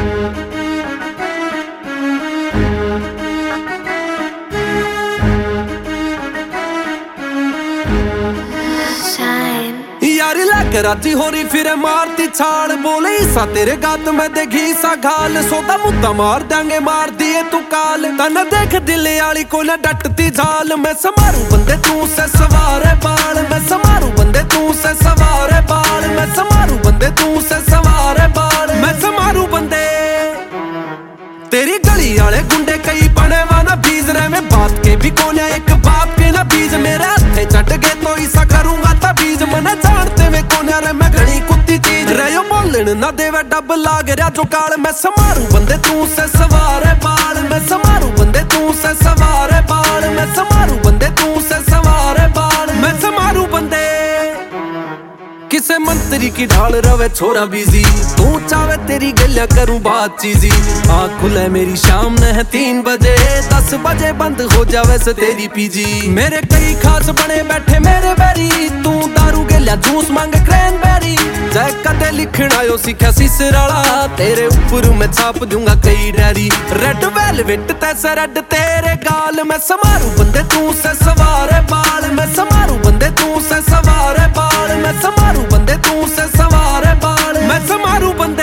यारी लेकर राजी हो रही फिर मारती छाड़, बोले ईसा तेरे गात में देगी सा घाल, सोदा मुद्दा मार देंगे मार दिए तू काल, तना देख दिल आली को न डटती झाल, मैं समारू बंदे तू से सवारे बाल, मैं समारू बंदे तू से सवारे बाल, मैं समारू बंदे तू से सवारे बाल, मैं समारू बंदे तेरी गली आले गुंडे कई बने वाना बीज रहे, मैं बात के भी कोने एक बात के ना बीज, मेरे हाथे चट गए तो ईसा करूंगा तबीज, मना जानते में कोने रे मैं घड़ी कुत्ती चीज रहो बोलन ना देवे डब लाग रहा जो काल, मैं समारू बंदे तू से सवारे बाल, मैं समारू बंदे तू से सवारे बाल, मैं समारू बंदे तू से सवारे बाल, मैं समारू बंदे किसे मंत्री की ढाल रवे छोरा बिजी, तू चावे तेरी गलियां करूं बात चीजी, आँख खुले मेरी शाम न है 3 बजे, 10 बजे बंद हो जावे से तेरी पीजी, मेरे कई खास बने बैठे मेरे बैरी, तू दारू गलियां जूस मांगे क्रैनबेरी, जय कदे लिखना यो सीखा सिसराला, तेरे ऊपर मैं छाप दूंगा कई डायरी, रेड वेलवेट तैसे रेड तेरे गाल, मैं समारू बंदे तू से सवारे बाल, मैं समारू बंदे तू से सवारे बाल, मैं समारू बंदे तू से सवारे बाल, मैं समारू बंदे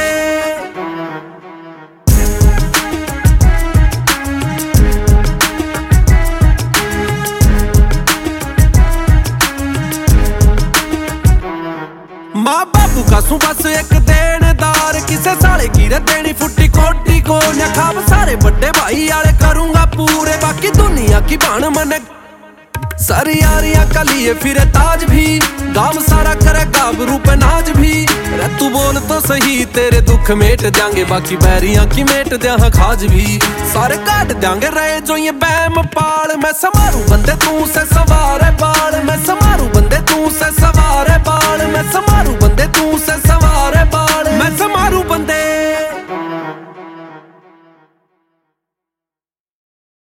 माँ बापू का सू बस एक देनदार, किसे साले की रे देनी फुट्टी कोटी को न खाब, सारे बड़े भाई आले करूंगा पूरे, बाकी दुनिया की बाण मने सारी यारियां का लिए फिर ताज भी, गांव सारा करे गाबरू पे नाज भी, रे तू बोल तो सही तेरे दुख मेट देंगे, बाकी बैरियां की मेट दे खाज भी, सारे काट देंगे रहे जो ये बैम पाल, मैं समारू बंदे तू से सवारे बाल, मैं